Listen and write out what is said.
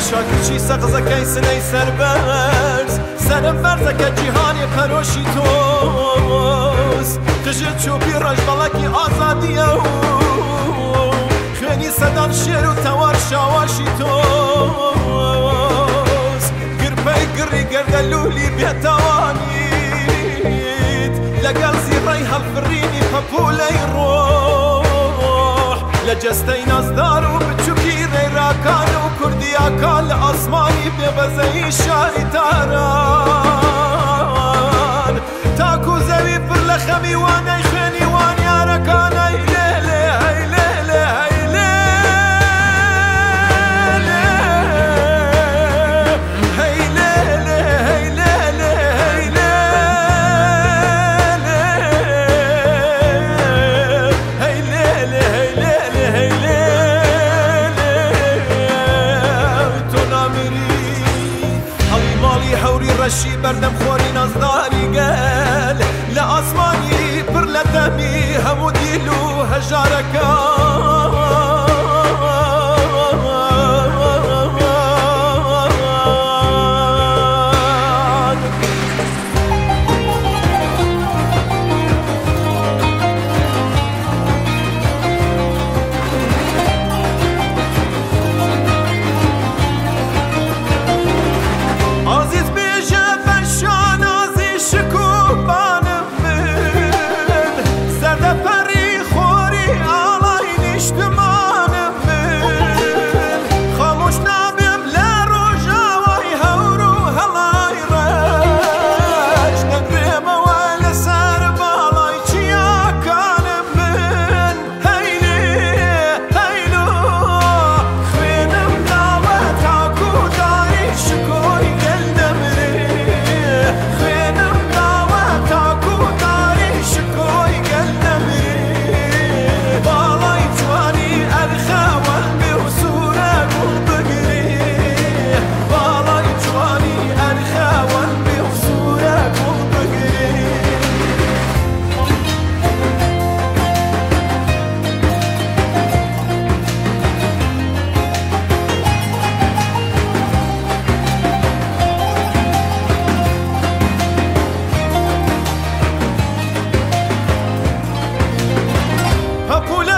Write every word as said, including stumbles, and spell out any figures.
شاکرچی سەقزەکەی سنەی سەربەرز سەرم بەرزەکە جیهانی پەرۆشی تۆز قژت چوبی ڕەشبەڵەکی ئازادیە و خوێنی سەدان شێر و تەوار شاواشی تۆز گرپەی گڕی گەردەلولی بێتەوانیت لەگەڵ زیڕەی هەڵفڕینی پەپولەی ڕۆح لە جەستەی نازدار و بچووکی ڕێراکان و کوردیاکان لە ئاسمانی بێبەزەی شاری تاران تاکو زەوی پڕ لە خەمی وانەی خوێنی وانیارەکانەی لێ لێ هەی لێ لێ هەی لێ لێ هەی لێ لێ هەی لێ لێ هەی لێ لێ هەی لێ لێ هەی لێ لێ هەی لێ تۆ نامری هەڵی ماڵی هەوری ڕەشی بەردەم خۆری نازداری گەل لە ئاسمانی پڕ لە دەمی هەموو دیل و هەژارەکان پەپولە